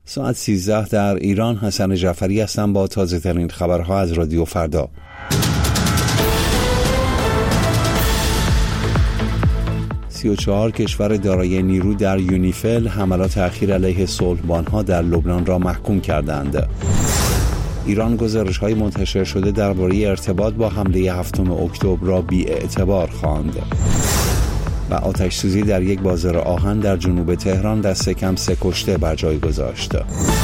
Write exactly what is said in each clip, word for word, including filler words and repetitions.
ساعت سیزده در ایران. حسن جعفری هستم با تازه ترین خبرها از رادیو فردا. سی و چهار کشور دارای نیرو در یونیفیل حملات اخیر علیه صلحبانها در لبنان را محکوم کردند. ایران گزارش‌های منتشر شده درباره ارتباط با حمله هفتم اکتبر را بی‌اعتبار خواند. و آتش‌سوزی در یک بازار آهن در جنوب تهران دست کم سه کشته بر جای گذاشت.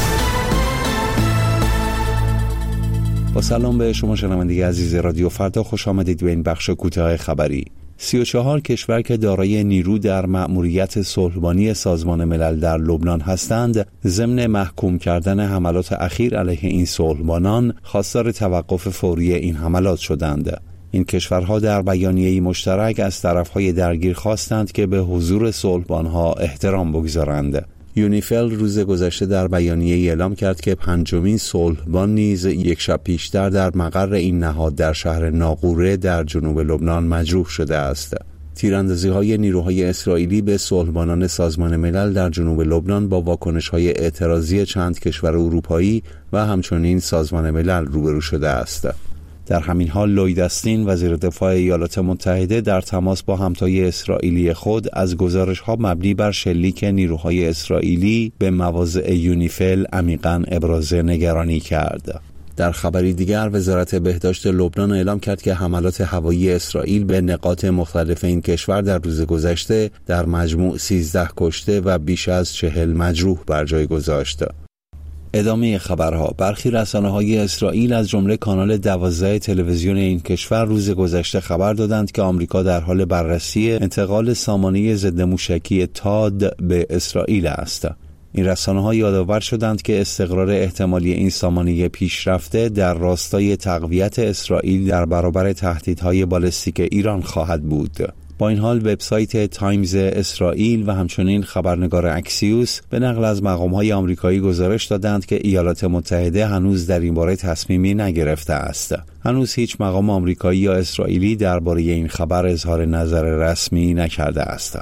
با سلام به شما شنونده عزیز رادیو فردا، خوش آمدید به این بخش کوتاه خبری. سی و چهار کشور که دارای نیرو در مأموریت صلحبانی سازمان ملل در لبنان هستند، ضمن محکوم کردن حملات اخیر علیه این صلحبانان خواستار توقف فوری این حملات شدند. این کشورها در بیانیه‌ای مشترک از طرف‌های درگیر خواستند که به حضور صلحبانها احترام بگذارند. یونیفیل روز گذشته در بیانیه‌ای اعلام کرد که پنجمین صلحبان نیز یک شب پیشتر در مقر این نهاد در شهر ناقوره در جنوب لبنان مجروح شده است. تیراندازی‌های نیروهای اسرائیلی به صلحبانان سازمان ملل در جنوب لبنان با واکنش‌های اعتراضی چند کشور اروپایی و همچنین سازمان ملل روبرو شده است. در همین حال لوید استین وزیر دفاع ایالات متحده در تماس با همتای اسرائیلی خود از گزارش‌ها مبنی بر شلیک نیروهای اسرائیلی به مواضع یونیفیل عمیقاً ابراز نگرانی کرد. در خبری دیگر وزارت بهداشت لبنان اعلام کرد که حملات هوایی اسرائیل به نقاط مختلف این کشور در روز گذشته در مجموع سیزده کشته و بیش از چهل مجروح بر جای گذاشت. ادامه خبرها. برخی رسانه‌های اسرائیل از جمله کانال دوازده تلویزیون این کشور روز گذشته خبر دادند که آمریکا در حال بررسی انتقال سامانه ضد موشکی تاد به اسرائیل است. این رسانه‌ها یادآور شدند که استقرار احتمالی این سامانه پیشرفته در راستای تقویت اسرائیل در برابر تهدیدهای بالستیک ایران خواهد بود. با این حال وبسایت تایمز اسرائیل و همچنین خبرنگار اکسیوس به نقل از مقام‌های آمریکایی گزارش دادند که ایالات متحده هنوز در این باره تصمیمی نگرفته است. هنوز هیچ مقام آمریکایی یا اسرائیلی درباره این خبر اظهار نظر رسمی نکرده است.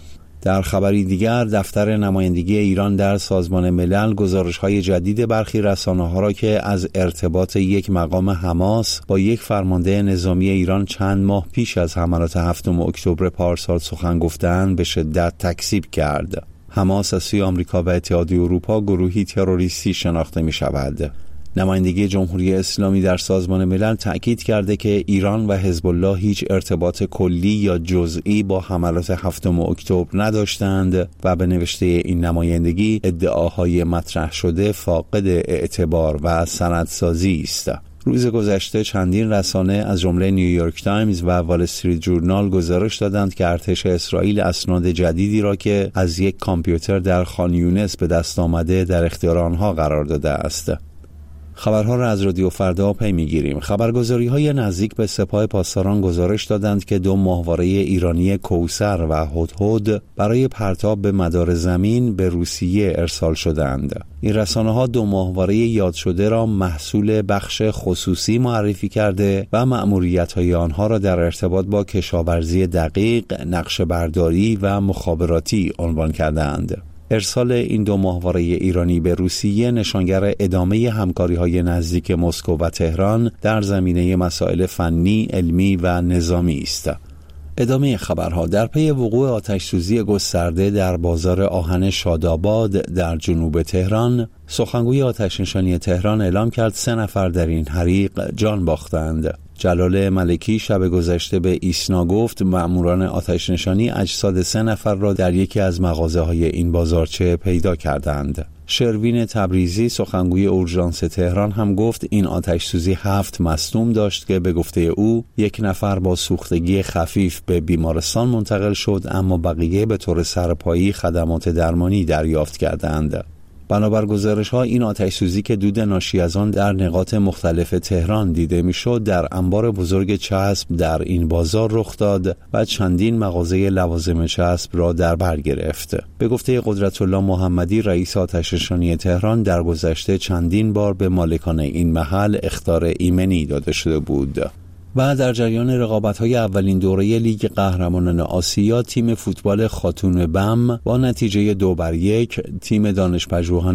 در خبری دیگر دفتر نمایندگی ایران در سازمان ملل گزارش‌های جدید برخی رسانه‌ها را که از ارتباط یک مقام حماس با یک فرمانده نظامی ایران چند ماه پیش از حملات هفتم اکتبر پارسال سخن گفتند به شدت تکذیب کرد. حماس از سوی آمریکا و اتحادیه اروپا گروهی تروریستی شناخته می‌شود. نمایندگی جمهوری اسلامی در سازمان ملل تأکید کرده که ایران و حزب الله هیچ ارتباط کلی یا جزئی با حملات هفتم اکتبر نداشتند و به نوشته این نمایندگی ادعاهای مطرح شده فاقد اعتبار و سندسازی است. روز گذشته چندین رسانه از جمله نیویورک تایمز و وال استریت جورنال گزارش دادند که ارتش اسرائیل اسناد جدیدی را که از یک کامپیوتر در خان یونس به دست آمده در اختیار آنها قرار داده است. خبرها را از رادیو فردا پی می‌گیریم. خبرگزاری‌های نزدیک به سپاه پاسداران گزارش دادند که دو ماهواره ایرانی کوثر و هدهد برای پرتاب به مدار زمین به روسیه ارسال شدند. این رسانه‌ها دو ماهواره یاد شده را محصول بخش خصوصی معرفی کرده و مأموریت‌های آنها را در ارتباط با کشاورزی دقیق، نقشه‌برداری و مخابراتی عنوان کردند. ارسال این دو ماهواره ایرانی به روسیه نشانگر ادامه همکاری‌های نزدیک مسکو و تهران در زمینه مسائل فنی، علمی و نظامی است. ادامه خبرها. در پی وقوع آتش‌سوزی گسترده در بازار آهن شاداباد در جنوب تهران، سخنگوی آتش‌نشانی تهران اعلام کرد سه نفر در این حریق جان باختند. جلال ملکی شب گذشته به ایسنا گفت مأموران آتش‌نشانی اجساد سه نفر را در یکی از مغازه‌های این بازارچه پیدا کردند. شروین تبریزی سخنگوی اورژانس تهران هم گفت این آتش‌سوزی هفت مصدوم داشت که به گفته او یک نفر با سوختگی خفیف به بیمارستان منتقل شد، اما بقیه به طور سرپایی خدمات درمانی دریافت کردند. بنابر گزارش‌ها این آتش‌سوزی که دود ناشی از آن در نقاط مختلف تهران دیده می‌شد در انبار بزرگ چسب در این بازار رخ داد و چندین مغازه لوازم چسب را در بر گرفت. به گفته قدرت‌الله محمدی رئیس آتش‌نشانی تهران در گذشته چندین بار به مالکان این محل اخطار ایمنی داده شده بود. و در جریان رقابت‌های اولین دوره لیگ قهرمانان آسیا تیم فوتبال خاتون بم با نتیجه دو بر یک تیم دانشپژوهان